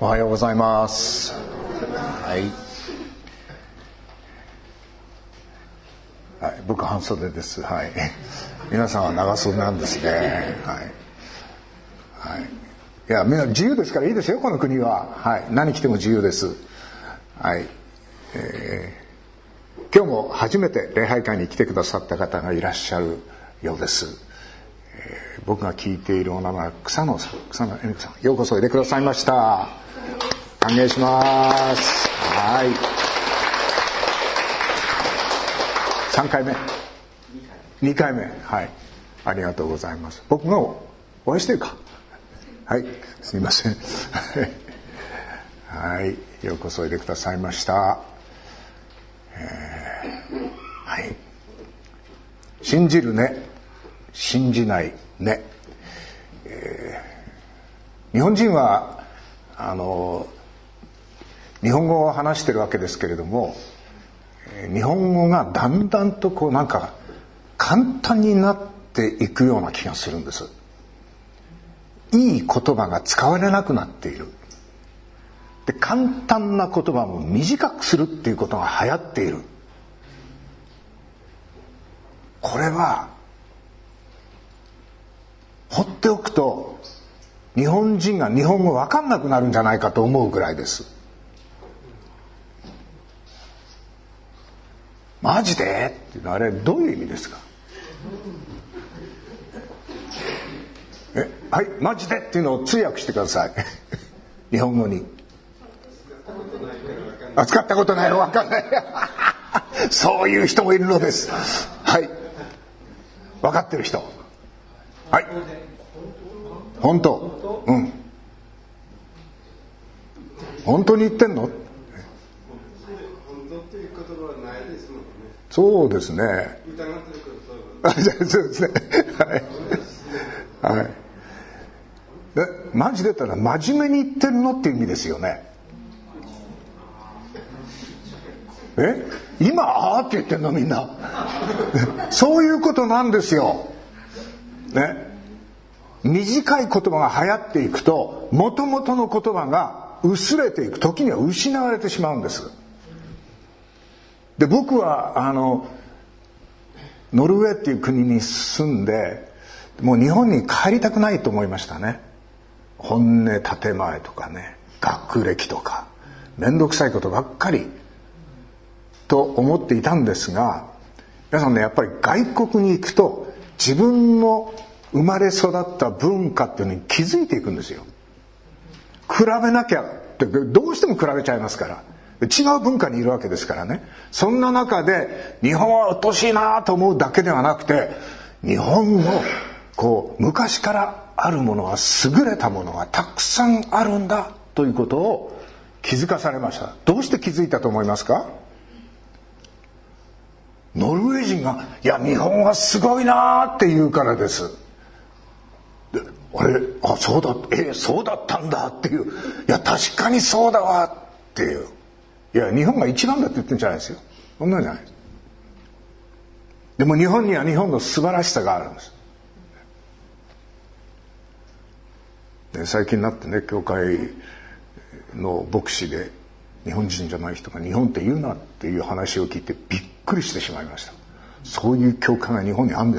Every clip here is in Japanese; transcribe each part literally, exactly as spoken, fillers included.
おはようございます。はい、はい、僕半袖です。はい、皆さんは長袖なんですね。はい、はい、いやみんな自由ですからいいですよ、この国は。はい、何着ても自由です。はい、えー、今日も初めて礼拝会に来てくださった方がいらっしゃるようです。えー、僕が聞いているお名前は草野さん、草野恵美子さん、ようこそおいでくださいました。歓迎します。はい。さんかいめ。にかいめ。はい。ありがとうございます。僕がお会いしてるか。はい。すみません。はい。ようこそおいでくださいました。えー、はい。信じるね。信じないね。えー、日本人は、あの、日本語を話してるわけですけれども、日本語がだんだんとこうなんか簡単になっていくような気がするんです。いい言葉が使われなくなっている。で、簡単な言葉も短くするっていうことが流行っている。これは放っておくと日本人が日本語わかんなくなるんじゃないかと思うぐらいです。マジでっていうのはあれどういう意味ですか。え、はい、マジでっていうのを通訳してください。日本語に。あ、使ったことないの分かんない。そういう人もいるのです。はい、分かってる人。はい、本当。うん、本当に言ってんの。そうですね。そうですね。はい。はい。で、マジで言ったら真面目に言ってるのっていう意味ですよね。え？今あーって言ってんのみんな。そういうことなんですよ。ね。短い言葉が流行っていくと、元々の言葉が薄れていく、時には失われてしまうんです。で、僕はあのノルウェーっていう国に住んで、もう日本に帰りたくないと思いましたね。本音建前とかね、学歴とかめんどくさいことばっかりと思っていたんですが、皆さんね、やっぱり外国に行くと自分の生まれ育った文化っていうのに気づいていくんですよ。比べなきゃってどうしても比べちゃいますから。違う文化にいるわけですからね。そんな中で日本はうっとうしいなと思うだけではなくて、日本のこう昔からあるものは優れたものがたくさんあるんだということを気づかされました。どうして気づいたと思いますか？ノルウェー人がいや日本はすごいなって言うからです。で、あれ、あ、そうだ、えそうだったんだっていう、いや確かにそうだわっていう。いや日本が一番だって言ってるんじゃないですよ。そんなんじゃないです。でも日本には日本の素晴らしさがあるんです。で、最近になってね、教会の牧師で日本人じゃない人が日本って言うなっていう話を聞いてびっくりしてしまいました。そういう教会が日本にあるんです。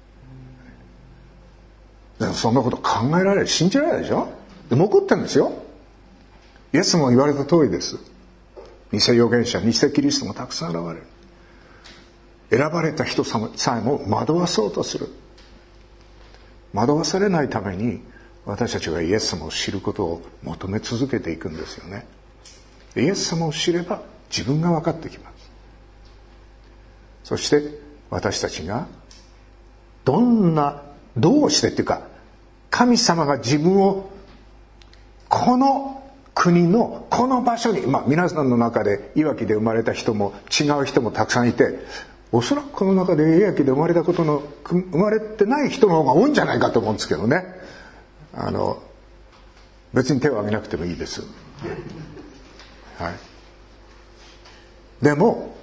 でもそんなこと考えられる、信じられないでしょ。でも怒ってるんですよ。イエスも言われた通りです。偽預言者、偽キリストもたくさん現れる。選ばれた人さえも惑わそうとする。惑わされないために私たちはイエス様を知ることを求め続けていくんですよね。イエス様を知れば自分が分かってきます。そして私たちがどんな、どうしてっていうか、神様が自分をこの国のこの場所に、まあ皆さんの中でいわきで生まれた人も違う人もたくさんいて、おそらくこの中でいわきで生まれたことの生まれてない人の方が多いんじゃないかと思うんですけどね。あの別に手を挙げなくてもいいです。はい。でも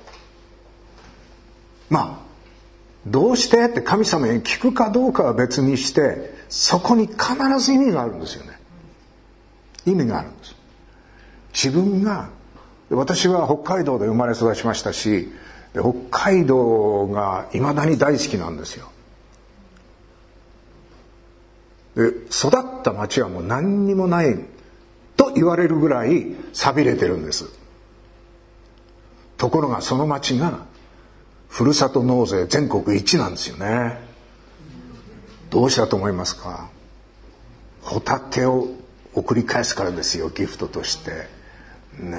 まあどうしてって神様に聞くかどうかは別にして、そこに必ず意味があるんですよね。意味があるんです。 自分が、私は北海道で生まれ育ちましたし、北海道がいまだに大好きなんですよ。で、育った町はもう何にもないと言われるぐらい寂れてるんです。ところがその町がふるさと納税全国一なんですよね。どうしたと思いますか？ホタテを送り返すからですよ、ギフトとしてね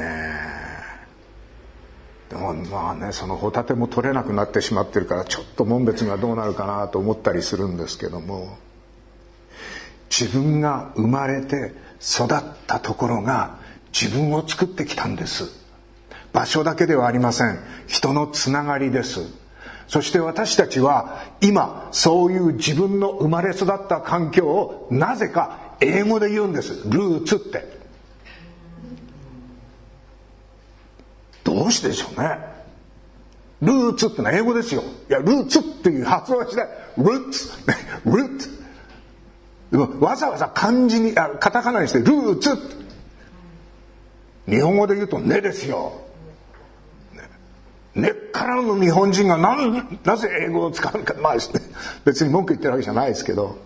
え。でもまあね、そのホタテも取れなくなってしまってるから、ちょっと紋別がどうなるかなと思ったりするんですけども、自分が生まれて育ったところが自分を作ってきたんです。場所だけではありません。人のつながりです。そして私たちは今そういう自分の生まれ育った環境をなぜか英語で言うんです。ルーツって。どうしてでしょうね。ルーツってのは英語ですよ。いや、ルーツっていう発音はしない。ルーツルーツでもわざわざ漢字にあカタカナにしてルーツって、日本語で言うと根ですよ。根っからの日本人が な, なぜ英語を使うのか、まあ別に文句言ってるわけじゃないですけど、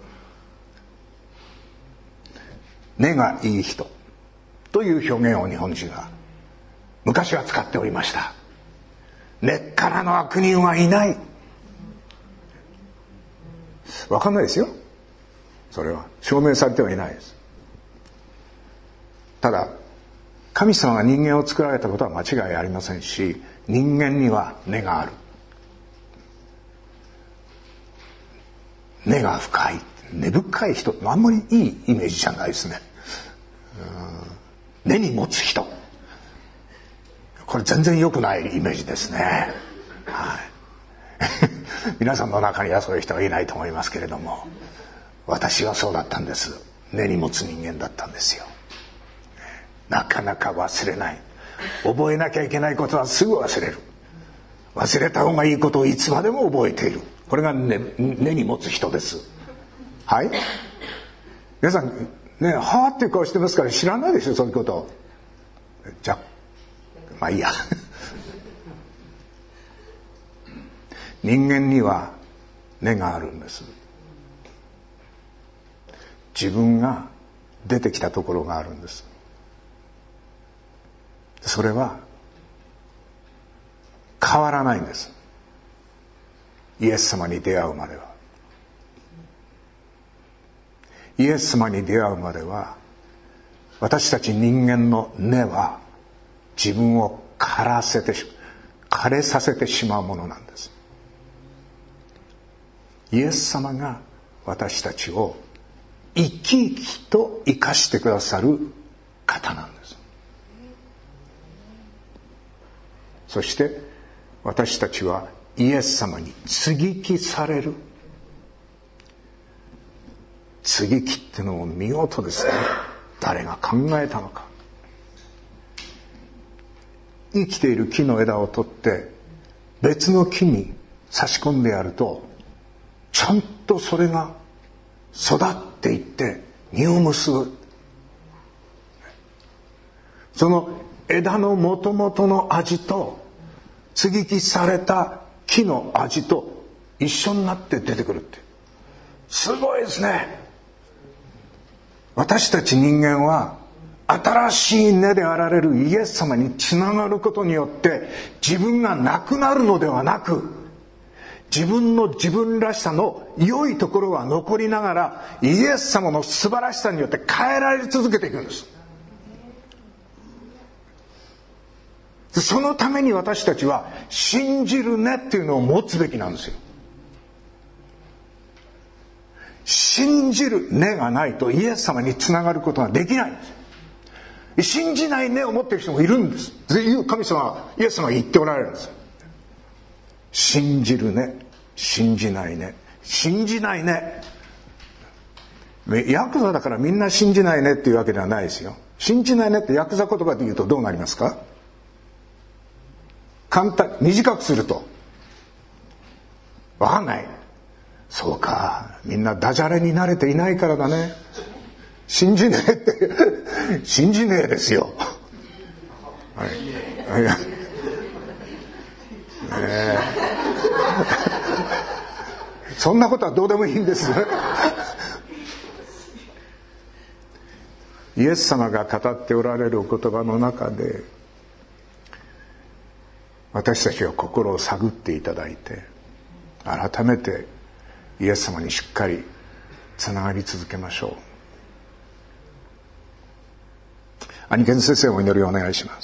根がいい人という表現を日本人は昔は使っておりました。根っからの悪人はいない。分かんないですよ、それは証明されてはいないです。ただ神様が人間を作られたことは間違いありませんし、人間には根がある。根が深い、根深い人、あんまりいいイメージじゃないですね。根に持つ人、これ全然良くないイメージですね。はい皆さんの中にはそういう人はいないと思いますけれども、私はそうだったんです。根に持つ人間だったんですよ。なかなか忘れない。覚えなきゃいけないことはすぐ忘れる。忘れた方がいいことをいつまでも覚えている。これが 根, 根に持つ人です。はい、皆さんね、はーっていう顔してますから知らないでしょ、そういうこと。じゃあまあいいや人間には根があるんです。自分が出てきたところがあるんです。それは変わらないんです。イエス様に出会うまでは。イエス様に出会うまでは、私たち人間の根は自分を枯らせて枯れさせてしまうものなんです。イエス様が私たちを生き生きと生かしてくださる方なんです。そして私たちはイエス様に接ぎ木される。接ぎ木ってのも見事ですね。誰が考えたのか。生きている木の枝を取って別の木に差し込んでやると、ちゃんとそれが育っていって実を結ぶ。その枝の元々の味と接ぎ木された木の味と一緒になって出てくるって、すごいですね。私たち人間は新しい根であられるイエス様につながることによって自分がなくなるのではなく、自分の自分らしさの良いところは残りながら、イエス様の素晴らしさによって変えられ続けていくんです。そのために私たちは信じる根っていうのを持つべきなんですよ。信じる根がないとイエス様につながることができないんです。信じない根を持っている人もいるんです。神様はイエス様が言っておられるんです。信じる根、信じない根、信じない根。ヤクザだからみんな信じないねっていうわけではないですよ。信じないねってヤクザ言葉で言うとどうなりますか？簡単、短くするとわかんない。そうか、みんなダジャレに慣れていないからだね。信じねえって信じねえですよ。 えそんなことはどうでもいいんですイエス様が語っておられるお言葉の中で、私たちは心を探っていただいて、改めてイエス様にしっかりつながり続けましょう。兄賢先生、お祈りをお願いします。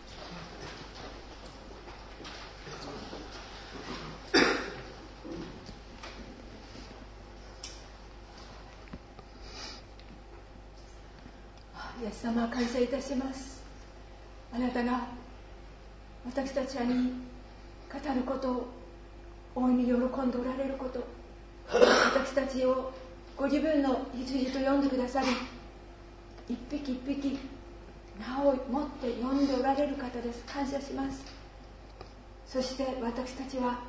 イエス様、感謝いたします。あなたが私たちに語ることを大いに喜んでおられること、私たちをご自分の羊と呼んでくださり、一匹一匹名を持って呼んでおられる方です。感謝します。そして私たちは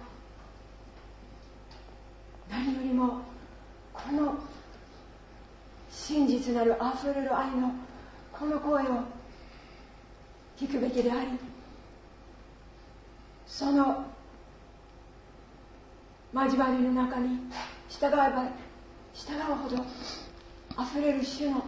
何よりもこの真実なるあふれる愛のこの声を聞くべきであり、その交わりの中に従えば従うほどあふれる主の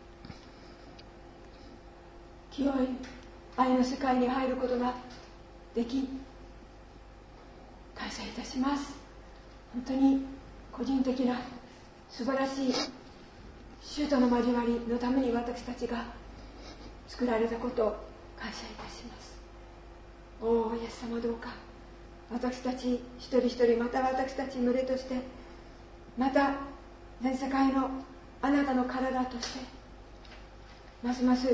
清い愛の世界に入ることができ、感謝いたします。本当に個人的な素晴らしい主との交わりのために私たちが作られたことを感謝いたします。おーイエス様、どうか私たち一人一人、また私たち群れとして、また全世界のあなたの体として、ますます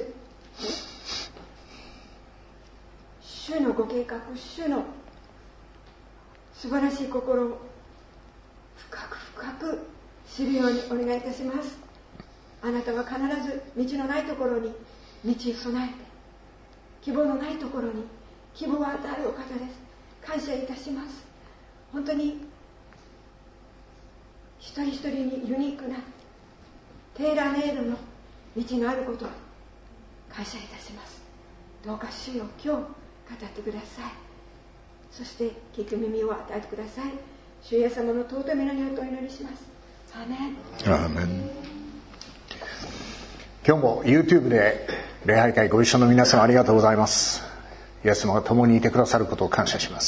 主のご計画、主の素晴らしい心を深く深く知るようにお願いいたします。あなたは必ず道のないところに道を備えて、希望のないところに希望を与えるお方です。感謝いたします。本当に一人一人にユニークなテーラーメイドの道があることを感謝いたします。どうか主よ、今日語ってください。そして聞く耳を与えてください。主イエス様の尊い皆によってお祈りします。アーメン。 アーメン。今日も YouTube で礼拝会ご一緒の皆様、ありがとうございます。イエス様が共にいてくださることを感謝します。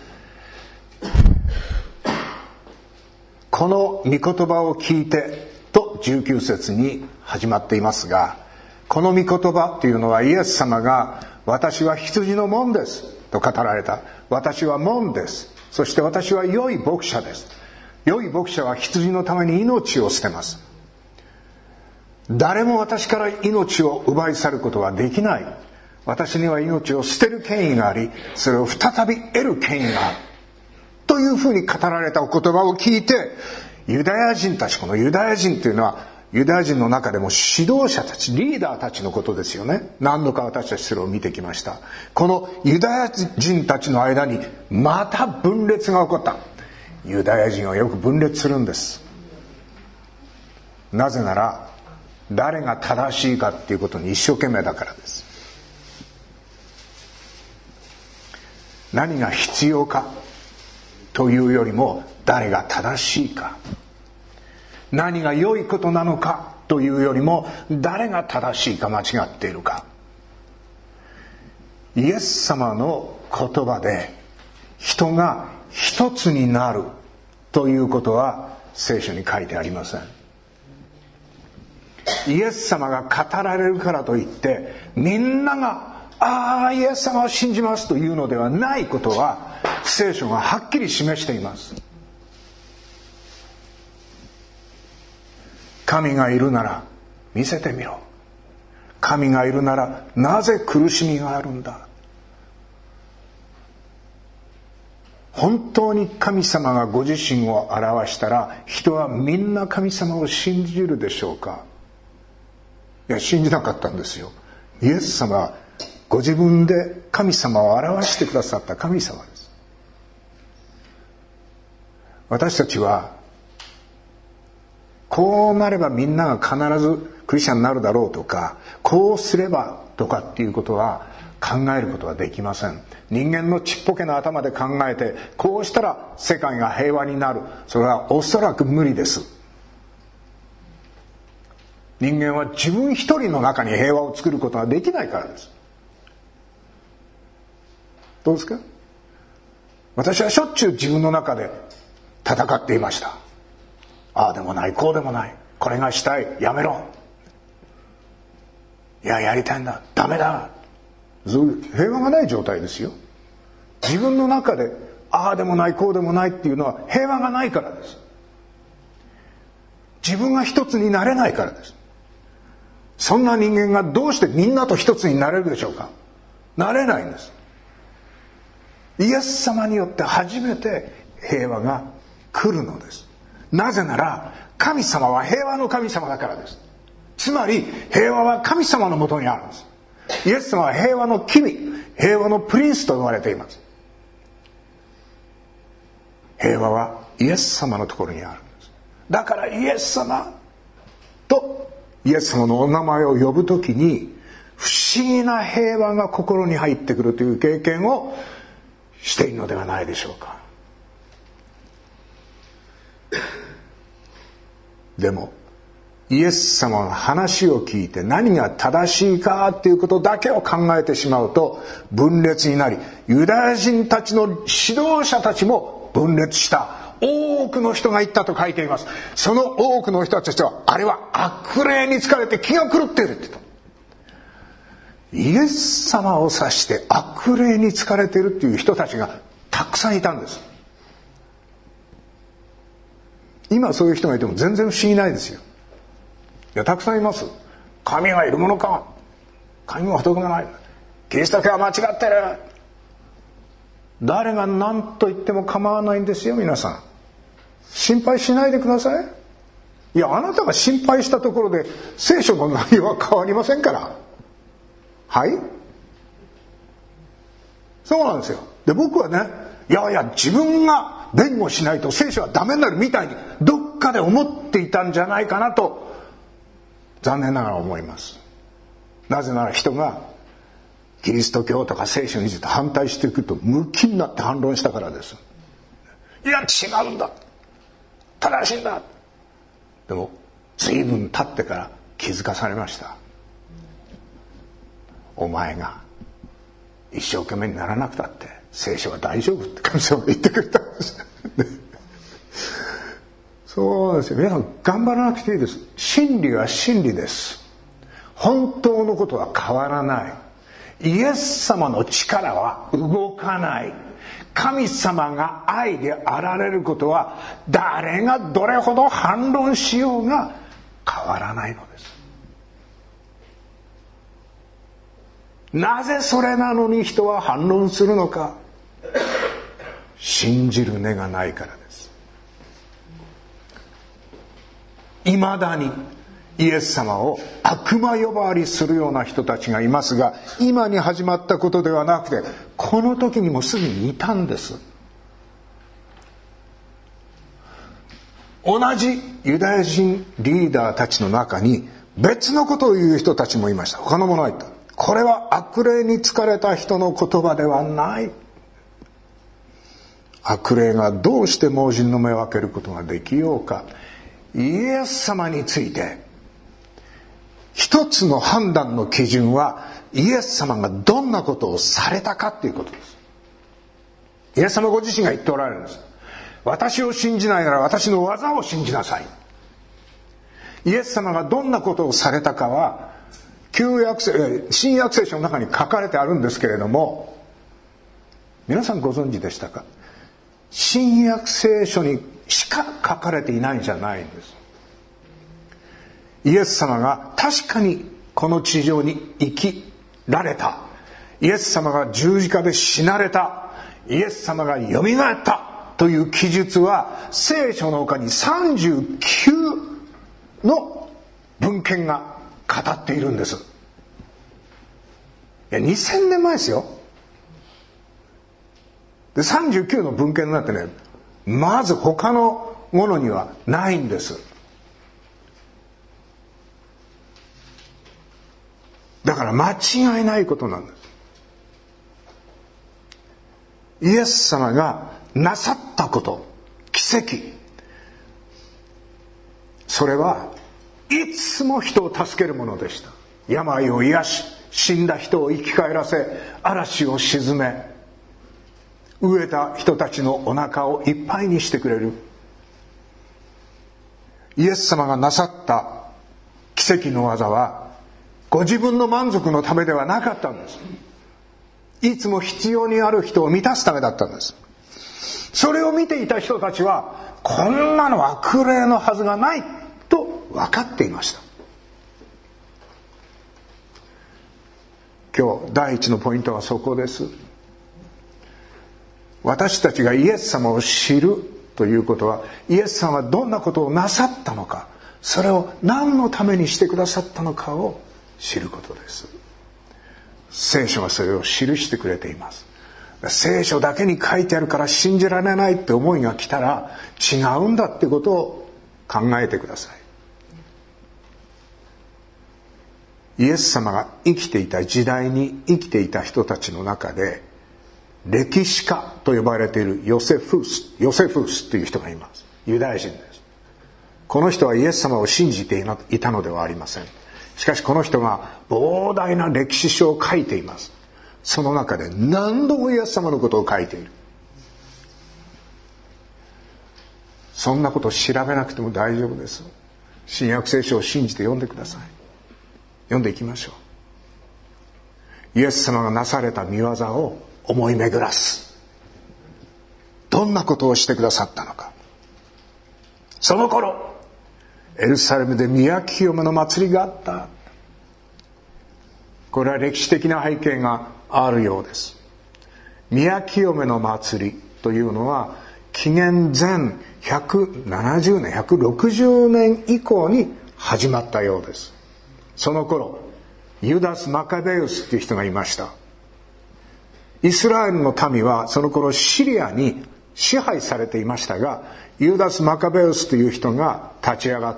この御言葉を聞いてとじゅうきゅう節に始まっていますが、この御言葉というのはイエス様が私は羊の門ですと語られた。私は門です。そして私は良い牧者です。良い牧者は羊のために命を捨てます。誰も私から命を奪い去ることはできない。私には命を捨てる権威があり、それを再び得る権威があるというふうに語られたお言葉を聞いて、ユダヤ人たち、このユダヤ人というのはユダヤ人の中でも指導者たち、リーダーたちのことですよね。何度か私たちそれを見てきました。このユダヤ人たちの間にまた分裂が起こった。ユダヤ人はよく分裂するんです。なぜなら誰が正しいかっていうことに一生懸命だからです。何が必要かというよりも誰が正しいか、何が良いことなのかというよりも誰が正しいか間違っているか。イエス様の言葉で人が一つになるということは聖書に書いてありません。イエス様が語られるからといってみんながああイエス様を信じますというのではないことは聖書がはっきり示しています。神がいるなら見せてみろ。神がいるならなぜ苦しみがあるんだ。本当に神様がご自身を表したら人はみんな神様を信じるでしょうか。いや、信じなかったんですよ。イエス様はご自分で神様を表してくださった神様です。私たちはこうなればみんなが必ずクリスチャンになるだろうとか、こうすればとかっていうことは考えることはできません。人間のちっぽけな頭で考えて、こうしたら世界が平和になる。それはおそらく無理です。人間は自分一人の中に平和を作ることができないからです。どうですか？私はしょっちゅう自分の中で戦っていました。ああでもない、こうでもない、これがしたい、やめろ、いややりたいんだ、ダメだ。そういう平和がない状態ですよ。自分の中でああでもないこうでもないっていうのは平和がないからです。自分が一つになれないからです。そんな人間がどうしてみんなと一つになれるでしょうか？なれないんです。イエス様によって初めて平和が来るのです。なぜなら神様は平和の神様だからです。つまり平和は神様のもとにあるんです。イエス様は平和の君、平和のプリンスと言われています。平和はイエス様のところにあるんです。だからイエス様とイエス様のお名前を呼ぶときに不思議な平和が心に入ってくるという経験をしているのではないでしょうか。でもイエス様の話を聞いて何が正しいかっていうことだけを考えてしまうと分裂になり、ユダヤ人たちの指導者たちも分裂した。多くの人が言ったと書いています。その多くの人たちはあれは悪霊に疲れて気が狂っているって言った。イエス様を指して悪霊に疲れているっていう人たちがたくさんいたんです。今そういう人がいても全然不思議ないですよ。いやたくさんいます。神がいるものか、神も仏がない、キリスト教は間違ってる。誰が何と言っても構わないんですよ。皆さん心配しないでください。いやあなたが心配したところで聖書の内容は変わりませんから。はい、そうなんですよ。で僕はね、いやいや自分が弁護しないと聖書はダメになるみたいにどっかで思っていたんじゃないかなと残念ながら思います。なぜなら人がキリスト教とか聖書について反対していくとムキになって反論したからです。いや違うんだ、正しいんだ。でも随分経ってから気づかされました。お前が一生懸命にならなくたって聖書は大丈夫って神様が言ってくれたんですそうですよ。皆さん頑張らなくていいです。真理は真理です。本当のことは変わらない。イエス様の力は動かない。神様が愛であられることは誰がどれほど反論しようが変わらないのです。なぜそれなのに人は反論するのか。信じる根がないからです。いまだにイエス様を悪魔呼ばわりするような人たちがいますが、今に始まったことではなくてこの時にもすでにいたんです。同じユダヤ人リーダーたちの中に別のことを言う人たちもいました。他の者は言った。これは悪霊に疲れた人の言葉ではない。悪霊がどうして盲人の目を開けることができようか。イエス様について一つの判断の基準はイエス様がどんなことをされたかということです。イエス様ご自身が言っておられるんです。私を信じないなら私の技を信じなさい。イエス様がどんなことをされたかは旧約聖新約聖書の中に書かれてあるんですけれども、皆さんご存知でしたか？新約聖書にしか書かれていないんじゃないんです。イエス様が確かにこの地上に生きられた、イエス様が十字架で死なれた、イエス様がよみがえったという記述は聖書の他にさんじゅうきゅうの文献が語っているんです。いやにせんねんまえですよ。でさんじゅうきゅうの文献になってね、まず他のものにはないんです。だから間違いないことなんです。 イエス様がなさったこと、奇跡、それはいつも人を助けるものでした。病を癒し、死んだ人を生き返らせ、嵐を鎮め、飢えた人たちのお腹をいっぱいにしてくれる。イエス様がなさった奇跡の技はご自分の満足のためではなかったんです。いつも必要にある人を満たすためだったんです。それを見ていた人たちは、こんなのは悪霊のはずがないと分かっていました。今日第一のポイントはそこです。私たちがイエス様を知るということは、イエス様はどんなことをなさったのか、それを何のためにしてくださったのかを知ることです。聖書はそれを記してくれています。聖書だけに書いてあるから信じられないって思いが来たら、違うんだってことを考えてください。イエス様が生きていた時代に生きていた人たちの中で、歴史家と呼ばれているヨセフス、ヨセフスという人がいます。ユダヤ人です。この人はイエス様を信じていたのではありません。しかしこの人が膨大な歴史書を書いています。その中で何度もイエス様のことを書いている。そんなことを調べなくても大丈夫です。新約聖書を信じて読んでください。読んでいきましょう。イエス様がなされた御業を思い巡らす。どんなことをしてくださったのか。その頃エルサレムで宮清めの祭りがあった。これは歴史的な背景があるようです。宮清めの祭りというのは紀元前ひゃくななじゅうねんひゃくろくじゅうねん以降に始まったようです。その頃ユダス・マカベウスという人がいました。イスラエルの民はその頃シリアに支配されていましたが、ユダス・マカベウスという人が立ち上がって、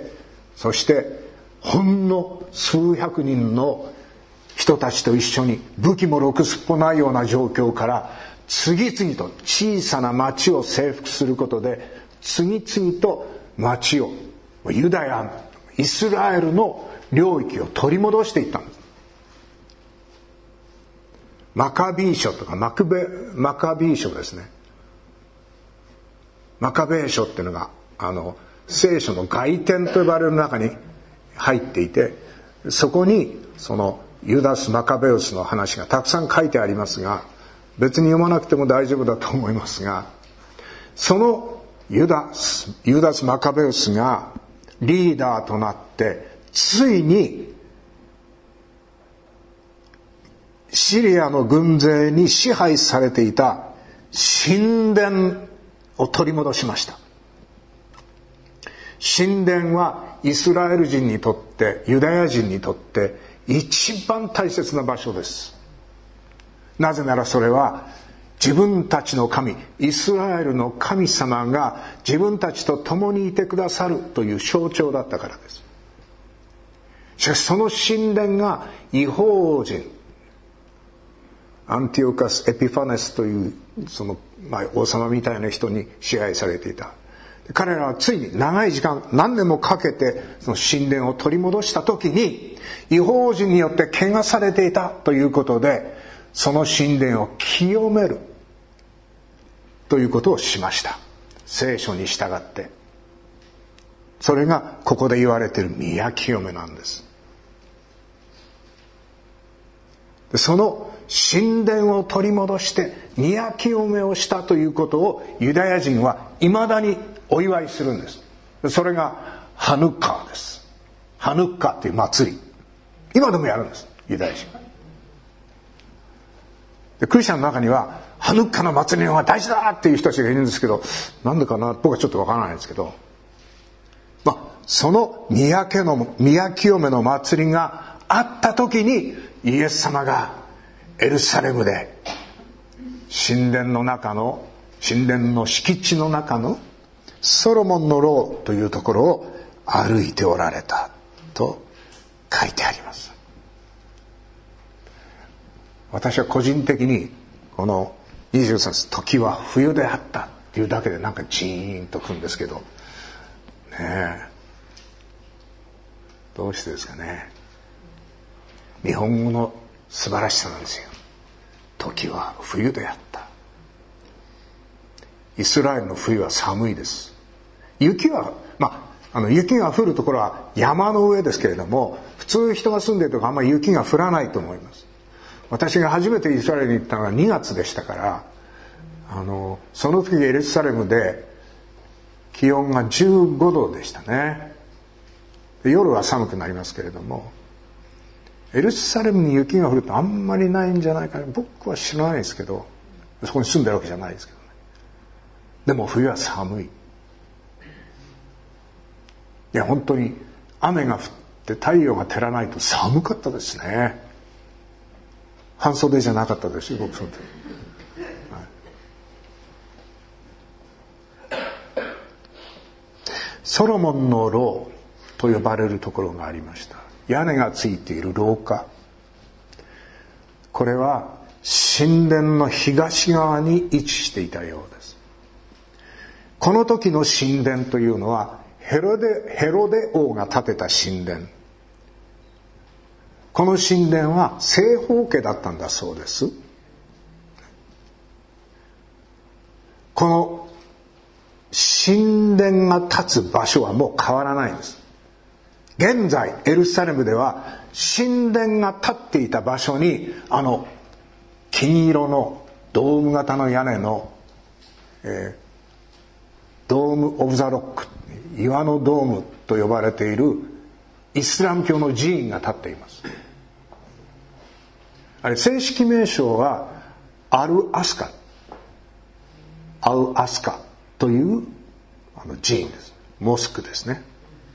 そしてほんの数百人の人たちと一緒に武器もろくすっぽないような状況から次々と小さな町を征服することで、次々と町をユダヤ、イスラエルの領域を取り戻していったんです。マカビー書とかマクベマカビー書ですね。マカベー書っていうのがあの聖書の外典と呼ばれる中に入っていて、そこにそのユダス・マカベウスの話がたくさん書いてありますが、別に読まなくても大丈夫だと思いますが、そのユダス、ユダス・マカベウスがリーダーとなってついにシリアの軍勢に支配されていた神殿を取り戻しました。神殿はイスラエル人にとって、ユダヤ人にとって一番大切な場所です。なぜならそれは自分たちの神、イスラエルの神様が自分たちと共にいてくださるという象徴だったからです。しかしその神殿が異邦人、アンティオカス・エピファネスというその、まあ、王様みたいな人に支配されていた。彼らはついに長い時間、何年もかけてその神殿を取り戻した時に、異邦人によって汚されていたということで、その神殿を清めるということをしました。聖書に従って。それがここで言われている宮清めなんです。でその神殿を取り戻して宮清めをしたということをユダヤ人は未だにお祝いするんです。それがハヌッカーです。ハヌッカーっていう祭り、今でもやるんです、ユダヤ人。でクリスチャンの中にはハヌッカーの祭りの方が大事だっていう人たちがいるんですけど、なんでかな、僕はちょっとわからないんですけど、まあその宮家の宮清めの祭りがあった時に、イエス様がエルサレムで神殿の中の神殿の敷地の中のソロモンの廊というところを歩いておられたと書いてあります。私は個人的にこのにじゅうさん節、時は冬であったっていうだけでなんかジーンとくるんですけどねえ、どうしてですかね。日本語の素晴らしさなんですよ。時は冬であった。イスラエルの冬は寒いです。雪はまああの雪が降るところは山の上ですけれども、普通人が住んでいるところあんまり雪が降らないと思います。私が初めてイスラエルに行ったのがにがつでしたから、あのその時エルサレムで気温がじゅうごどでしたね。夜は寒くなりますけれども、エルサレムに雪が降るとあんまりないんじゃないかな。僕は知らないですけど、そこに住んでるわけじゃないですけどね。でも冬は寒い。いや本当に雨が降って太陽が照らないと寒かったですね。半袖じゃなかったですよ、僕その時。はい、ソロモンの牢と呼ばれるところがありました。屋根がついている廊下。これは神殿の東側に位置していたようです。この時の神殿というのはヘロデ、ヘロデ王が建てた神殿。この神殿は正方形だったんだそうです。この神殿が立つ場所はもう変わらないんです。現在エルサレムでは神殿が立っていた場所にあの金色のドーム型の屋根の、えー、ドーム・オブ・ザ・ロック、岩のドームと呼ばれているイスラム教の寺院が立っています。あれ正式名称はアル・アスカアル・アスカというあの寺院です。モスクですね。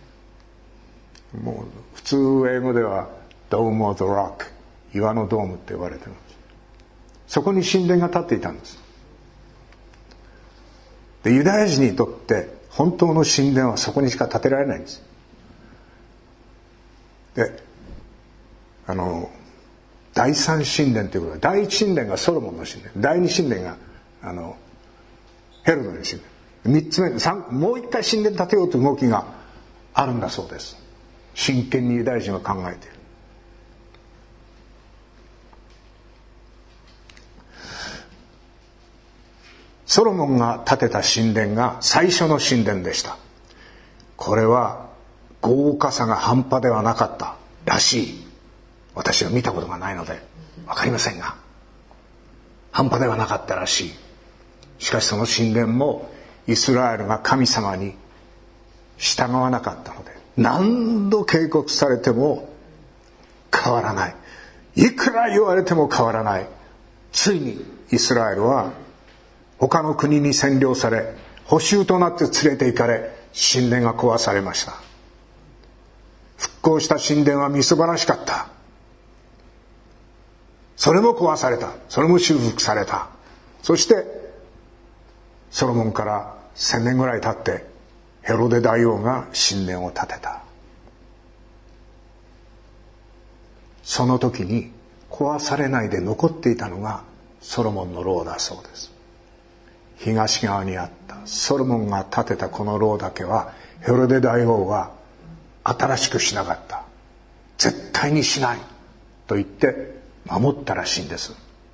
もう普通英語ではドーム・オブ・ザ・ロック、岩のドームって呼ばれています。そこに神殿が建っていたんです。でユダヤ人にとって本当の神殿はそこにしか建てられないんです。であの第三神殿ということで、第一神殿がソロモンの神殿、第二神殿があのヘロドの神殿、三つ目三もう一回神殿建てようという動きがあるんだそうです。真剣にユダヤ人は考えている。ソロモンが建てた神殿が最初の神殿でした。これは豪華さが半端ではなかったらしい。私は見たことがないので分かりませんが、半端ではなかったらしい。しかしその神殿もイスラエルが神様に従わなかったので、何度警告されても変わらない。いくら言われても変わらない。ついにイスラエルは他の国に占領され、捕囚となって連れて行かれ、神殿が壊されました。復興した神殿はみすばらしかった。それも壊された。それも修復された。そしてソロモンから千年ぐらい経ってヘロデ大王が神殿を建てた。その時に壊されないで残っていたのがソロモンの牢だそうです。東側にあったソロモンが建てたこの牢だけはヘロデ大王は新しくしなかった。絶対にしないと言って守ったらしいんです。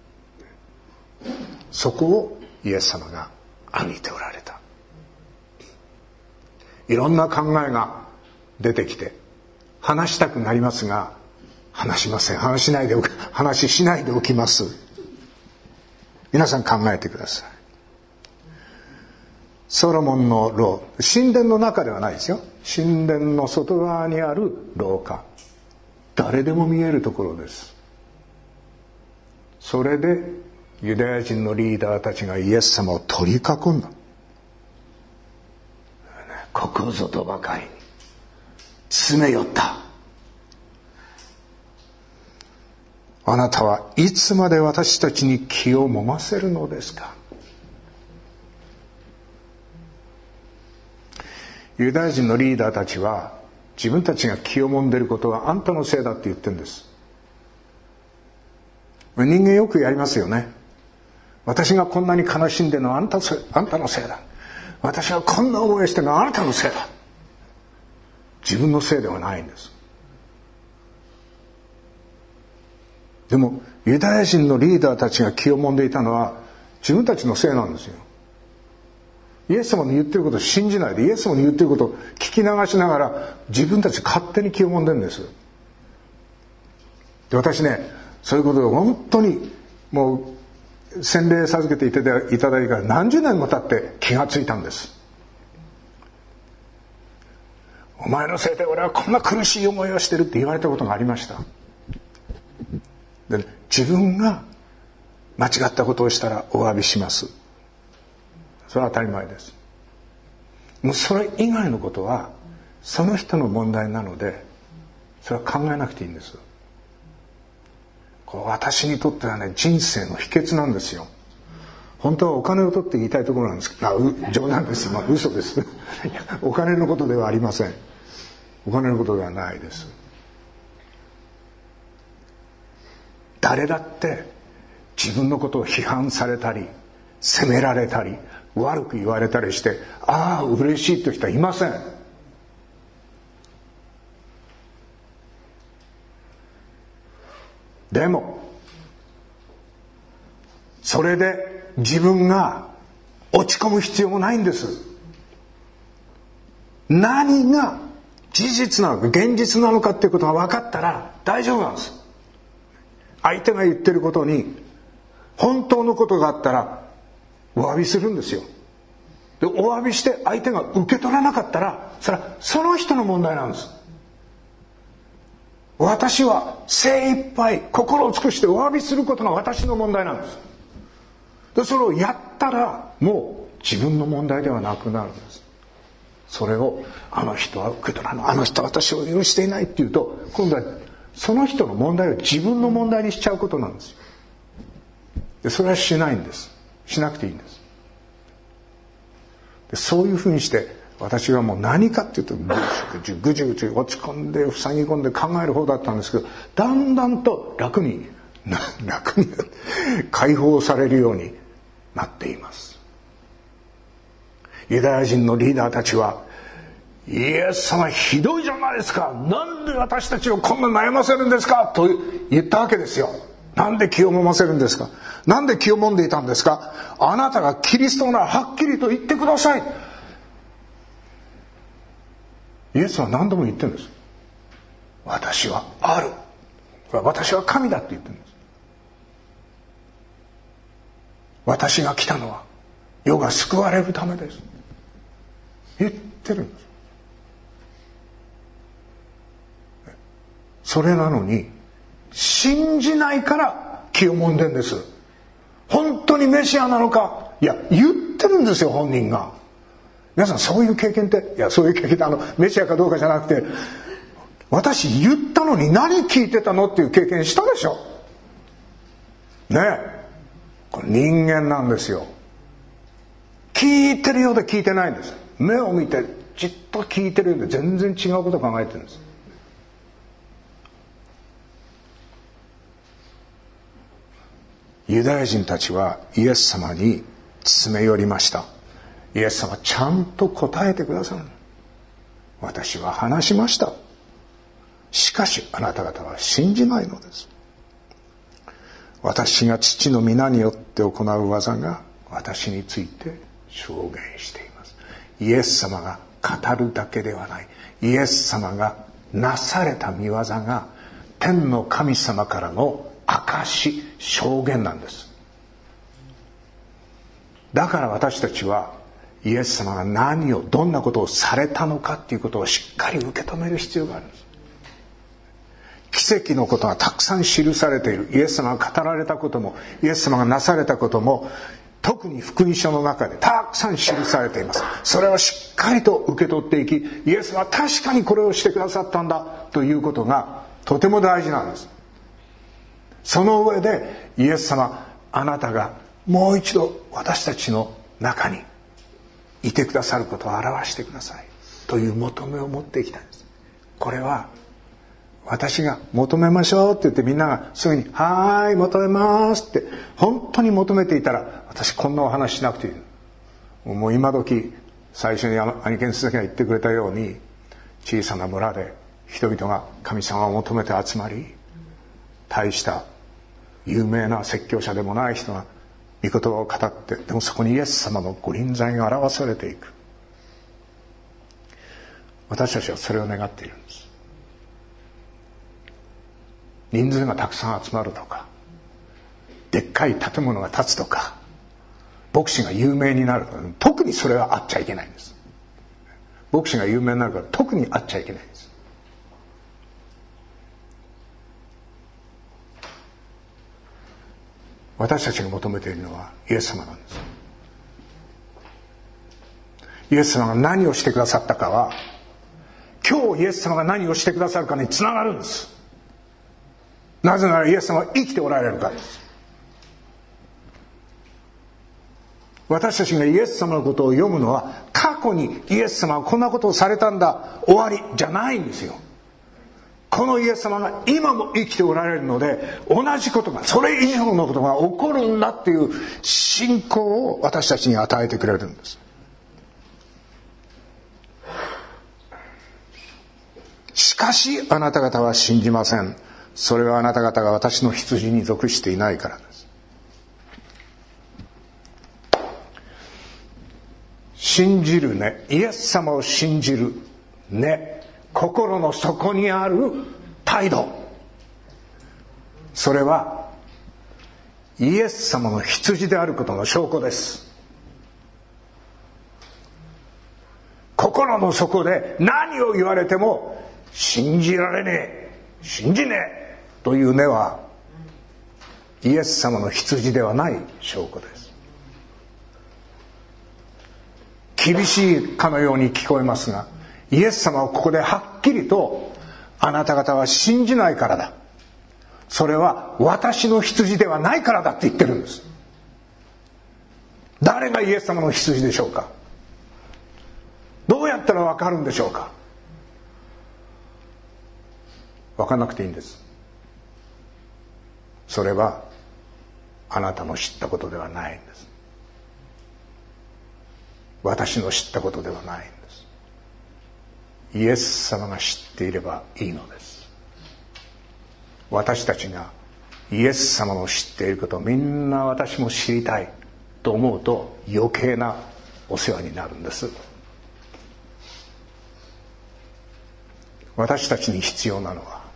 そこをイエス様が歩いておられた。いろんな考えが出てきて話したくなりますが、話しません。話しないでおく、話しないでおきます。皆さん考えてください。ソロモンの牢、神殿の中ではないですよ。神殿の外側にある廊下、誰でも見えるところです。それでユダヤ人のリーダーたちがイエス様を取り囲んだ。ここぞとばかりに詰め寄った。あなたはいつまで私たちに気をもませるのですか。ユダヤ人のリーダーたちは自分たちが気をもんでいることはあんたのせいだって言ってるんです。人間よくやりますよね。 私がこんなに悲しんでるのはあんた、あんたのせいだ。私がこんな思いをしてるのはあなたのせいだ。自分のせいではないんです。でもユダヤ人のリーダーたちが気をもんでいたのは自分たちのせいなんですよ。イエス様の言ってることを信じないで、イエス様の言ってることを聞き流しながら自分たち勝手に気をもんでるんです。で、私ね、そういうことを本当にもう洗礼授けていただいたから何十年も経って気がついたんです。お前のせいで俺はこんな苦しい思いをしてるって言われたことがありました。で、自分が間違ったことをしたらお詫びします。それは当たり前です。もうそれ以外のことはその人の問題なので、それは考えなくていいんです。これ私にとってはね、人生の秘訣なんですよ。本当はお金を取って言いたいところなんですけど、あ、う冗談です。まあ嘘です。お金のことではありません。お金のことではないです。誰だって自分のことを批判されたり責められたり悪く言われたりして、ああ嬉しいという人はいません。でもそれで自分が落ち込む必要もないんです。何が事実なのか現実なのかっていうことが分かったら大丈夫なんです。相手が言ってることに本当のことがあったらお詫びするんですよ。で、お詫びして相手が受け取らなかったらそれはその人の問題なんです。私は精一杯心を尽くしてお詫びすることが私の問題なんです。で、それをやったらもう自分の問題ではなくなるんです。それをあの人は受け取らない、あの人は私を許していないっていうと、今度はその人の問題を自分の問題にしちゃうことなんですよ。で、それはしないんです。しなくていいんです。で、そういうふうにして私はもう何かっていうとぐじゅぐじゅぐじゅ落ち込んで塞ぎ込んで考える方だったんですけど、だんだんと楽に楽に解放されるようになっています。ユダヤ人のリーダーたちはイエス様ひどいじゃないですか、なんで私たちをこんな悩ませるんですかと言ったわけですよ。なんで気をもませるんですか、なんで気をもんでいたんですか、あなたがキリストならはっきりと言ってください。イエスは何度も言ってるんです。私はある、私は神だって言ってるんです。私が来たのは世が救われるためです、言ってるんです。それなのに信じないから気をもんでんです。本当にメシアなのか、いや言ってるんですよ本人が。皆さんそういう経験って、いやそういう経験ってあのメシアかどうかじゃなくて、私言ったのに何聞いてたのっていう経験したでしょねえ。これ人間なんですよ。聞いてるようで聞いてないんです。目を見てじっと聞いてるようで全然違うことを考えてるんです。ユダヤ人たちはイエス様に詰め寄りました。イエス様ちゃんと答えてくださる。私は話しました。しかしあなた方は信じないのです。私が父の皆によって行う技が私について証言しています。イエス様が語るだけではない、イエス様がなされた御業が天の神様からの証、証言なんです。だから私たちはイエス様が何をどんなことをされたのかっていうことをしっかり受け止める必要があるんです。奇跡のことがたくさん記されている。イエス様が語られたこともイエス様がなされたことも特に福音書の中でたくさん記されています。それをしっかりと受け取っていき、イエスは確かにこれをしてくださったんだということがとても大事なんです。その上でイエス様、あなたがもう一度私たちの中にいてくださることを表してくださいという求めを持っていきたいんです。これは私が求めましょうって言ってみんながすぐにはーい求めますって本当に求めていたら、私こんなお話しなくていい。もう今時最初に兄貴先生が言ってくれたように、小さな村で人々が神様を求めて集まり、大した有名な説教者でもない人が御言葉を語って、でもそこにイエス様のご臨在が表されていく。私たちはそれを願っているんです。人数がたくさん集まるとか、でっかい建物が建つとか、牧師が有名になるとか、特にそれはあっちゃいけないんです。牧師が有名になるから特にあっちゃいけないんです。私たちが求めているのはイエス様なんです。イエス様が何をしてくださったかは、今日イエス様が何をしてくださるかにつながるんです。なぜならイエス様は生きておられるからです。私たちがイエス様のことを読むのは、過去にイエス様はこんなことをされたんだ、終わりじゃないんですよ。このイエス様が今も生きておられるので、同じことが、それ以上のことが起こるんだっていう信仰を私たちに与えてくれるんです。しかしあなた方は信じません。それはあなた方が私の羊に属していないからです。信じるね、イエス様を信じるね、心の底にある態度、それはイエス様の羊であることの証拠です。心の底で何を言われても信じられねえ、信じねえという根はイエス様の羊ではない証拠です。厳しいかのように聞こえますが、イエス様はここではっきりと、あなた方は信じないからだ、それは私の羊ではないからだって言ってるんです。誰がイエス様の羊でしょうか。どうやったら分かるんでしょうか。分かんなくていいんです。それはあなたの知ったことではないんです。私の知ったことではないんです。イエス様が知っていればいいのです。私たちがイエス様の知っていることをみんな私も知りたいと思うと余計なお世話になるんです。私たちに必要なのは、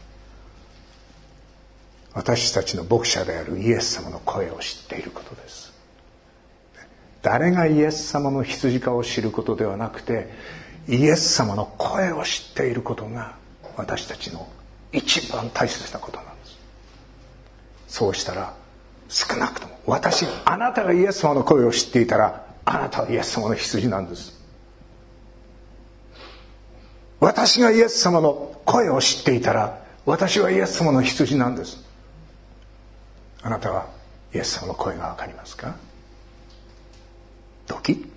私たちの牧者であるイエス様の声を知っていることです。誰がイエス様の羊かを知ることではなくて、イエス様の声を知っていることが私たちの一番大切なことなんです。そうしたら、少なくとも私、あなたがイエス様の声を知っていたら、あなたはイエス様の羊なんです。私がイエス様の声を知っていたら、私はイエス様の羊なんです。あなたはイエス様の声がわかりますか？ドキ？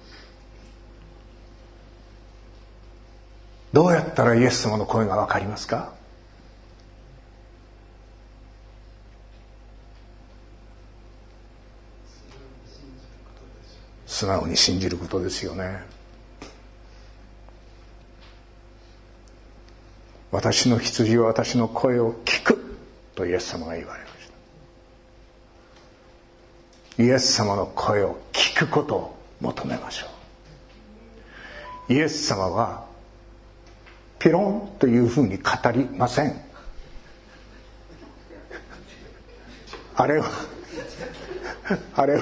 どうやったらイエス様の声がわかりますか？素直に信じることですよね。私の羊は私の声を聞くとイエス様が言われました。イエス様の声を聞くことを求めましょう。イエス様はピロンというふうに語りません。あれはあれは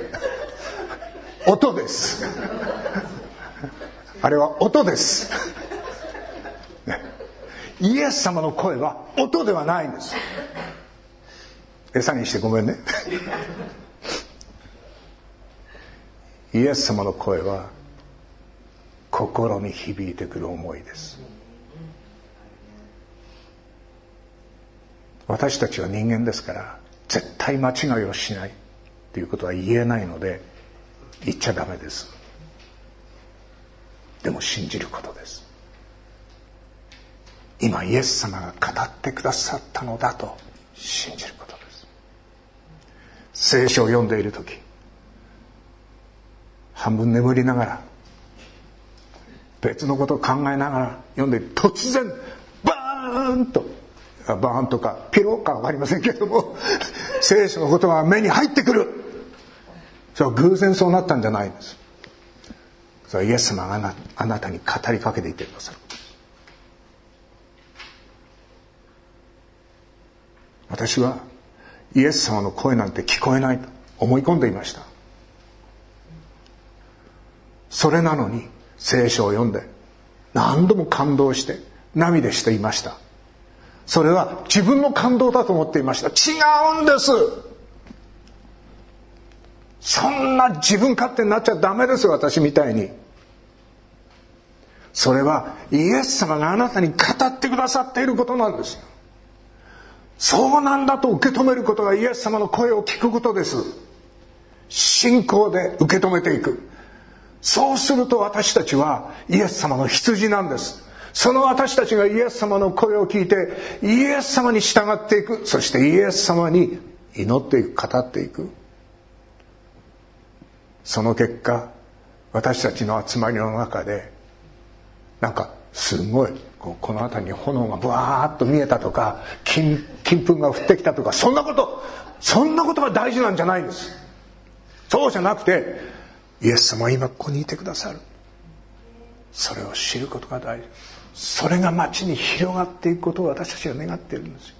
音です。あれは音です、ね、イエス様の声は音ではないんです。餌にしてごめんね。イエス様の声は心に響いてくる思いです。私たちは人間ですから絶対間違いをしないということは言えないので言っちゃダメです。でも信じることです。 今イエス様が語ってくださったのだと信じることです。聖書を読んでいるとき、半分眠りながら別のことを考えながら読んで、突然バーンと、バーンとかピローか分かりませんけれども聖書の言葉が目に入ってくる。それは偶然そうなったんじゃないんです。それはイエス様があな、あなたに語りかけていてくださる。私はイエス様の声なんて聞こえないと思い込んでいました。それなのに聖書を読んで何度も感動して涙していました。それは自分の感動だと思っていました。違うんです。そんな自分勝手になっちゃダメですよ、私みたいに。それはイエス様があなたに語ってくださっていることなんですよ。そうなんだと受け止めることがイエス様の声を聞くことです。信仰で受け止めていく。そうすると私たちはイエス様の羊なんです。その私たちがイエス様の声を聞いてイエス様に従っていく。そしてイエス様に祈っていく、語っていく。その結果、私たちの集まりの中でなんかすごいこの辺りに炎がブワーッと見えたとか、金、金粉が降ってきたとか、そんなことそんなことが大事なんじゃないんです。そうじゃなくて、イエス様は今ここにいてくださる。それを知ることが大事。それが街に広がっていくことを私たちが願っているんですよ。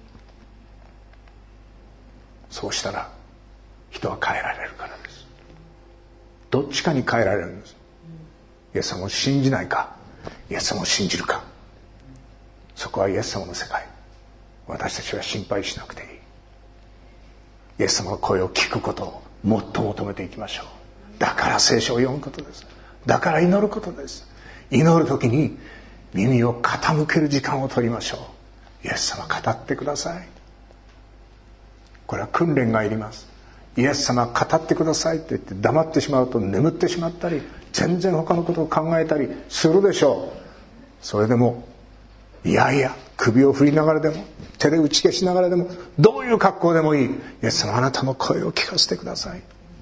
そうしたら人は変えられるからです。どっちかに変えられるんです。イエス様を信じないか、イエス様を信じるか。そこはイエス様の世界。私たちは心配しなくていい。イエス様の声を聞くことをもっと求めていきましょう。だから聖書を読むことです。だから祈ることです。祈るときに耳を傾ける時間を取りましょう。イエス様語ってください。これは訓練がいります。イエス様語ってくださいって言って黙ってしまうと眠ってしまったり、全然他のことを考えたりするでしょう。それでもいやいや首を振りながらでも手で打ち消しながらでもどういう格好でもいい、イエス様あなたの声を聞かせてください。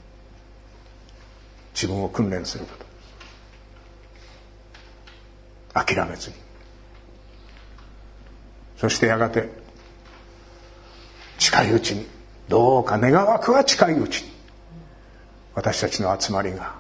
自分を訓練すること、諦めずに。そしてやがて近いうちに、どうか願わくは近いうちに、私たちの集まりが、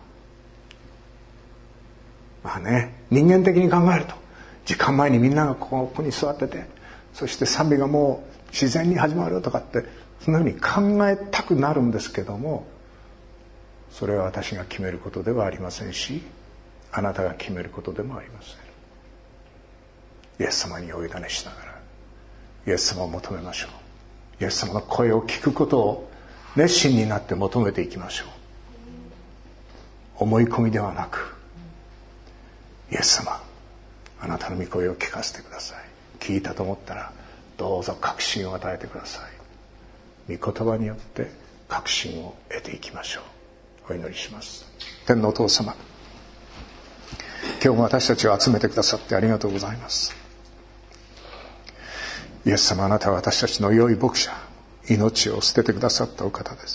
まあね、人間的に考えると時間前にみんながここに座ってて、そして賛美がもう自然に始まるとかってそんなふうに考えたくなるんですけども、それは私が決めることではありませんし、あなたが決めることでもありません。イエス様にお委ねしながらイエス様を求めましょう。イエス様の声を聞くことを熱心になって求めていきましょう。思い込みではなく、イエス様あなたの御声を聞かせてください。聞いたと思ったらどうぞ確信を与えてください。御言葉によって確信を得ていきましょう。お祈りします。天のお父様、今日も私たちを集めてくださってありがとうございます。イエス様、あなたは私たちの良い牧者、命を捨ててくださったお方です。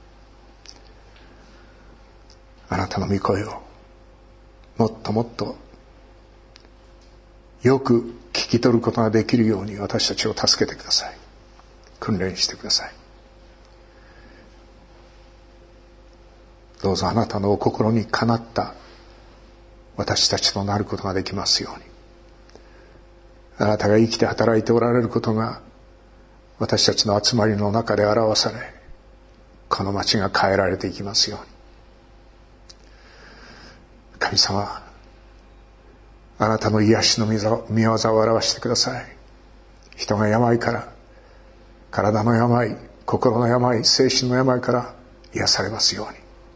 あなたの御声をもっともっとよく聞き取ることができるように私たちを助けてください。訓練してください。どうぞあなたのお心にかなった私たちとなることができますように。あなたが生きて働いておられることが私たちの集まりの中で表され、この町が変えられていきますように。神様、あなたの癒しの御業を表してください。人が病から、体の病、心の病、精神の病から癒されますように。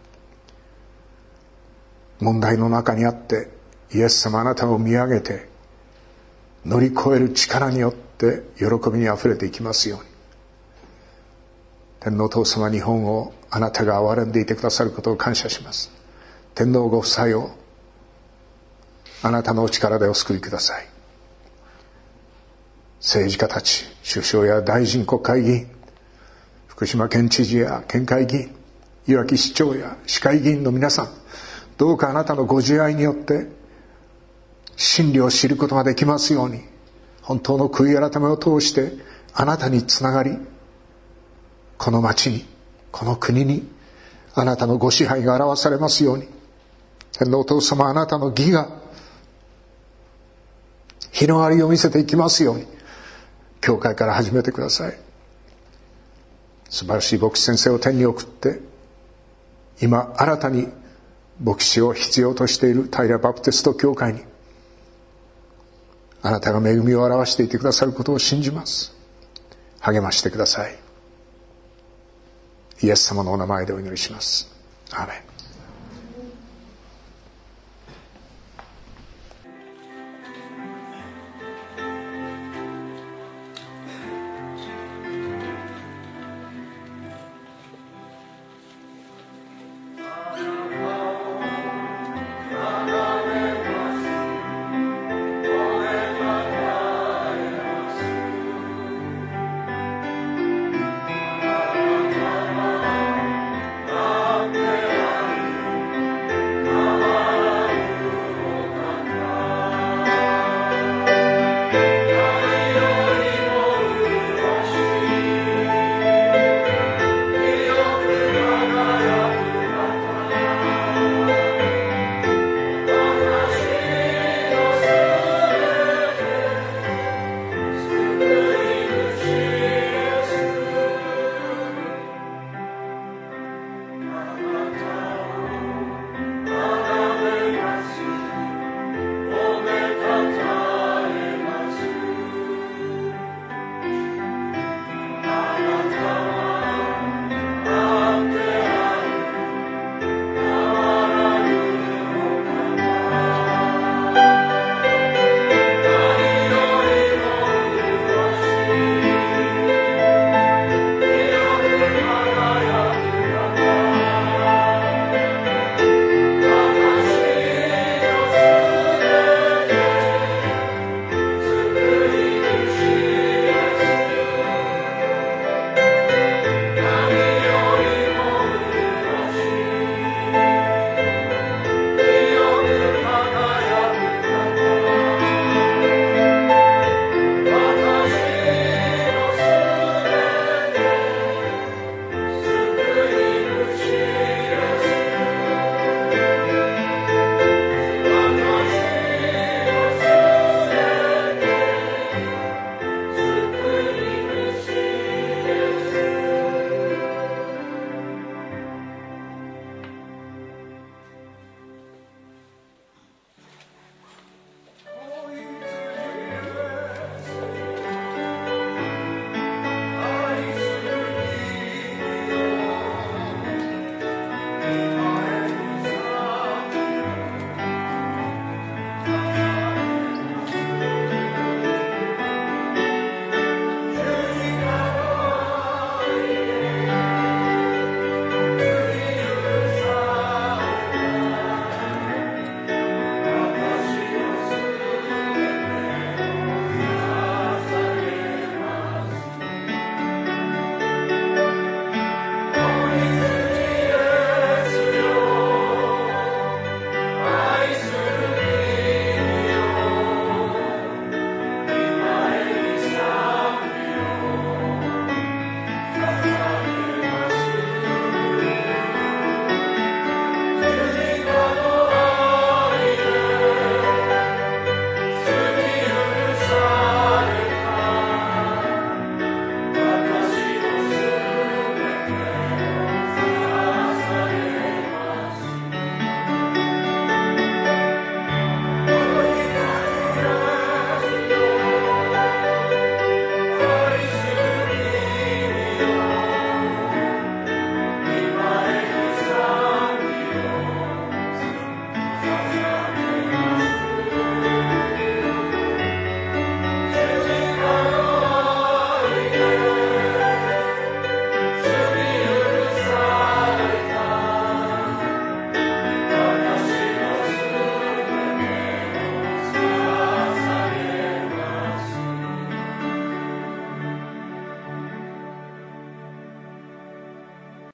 問題の中にあってイエス様、あなたを見上げて乗り越える力によって喜びにあふれていきますように。天皇お父様、日本をあなたが憐れんでいてくださることを感謝します。天皇ご夫妻をあなたのお力でお救いください。 政治家たち、首相や大臣国会議員、福島県知事や県会議員、いわき市長や市会議員の皆さん、どうかあなたのご自愛によって真理を知ることができますように、本当の悔い改めを通してあなたにつながり、この町に、この国にあなたのご支配が表されますように。天のお父様、あなたの義が広がりを見せていきますように、教会から始めてください。素晴らしい牧師先生を天に送って、今新たに牧師を必要としている平バプテスト教会にあなたが恵みを表していてくださることを信じます。励ましてください。イエス様のお名前でお祈りします。アーメン。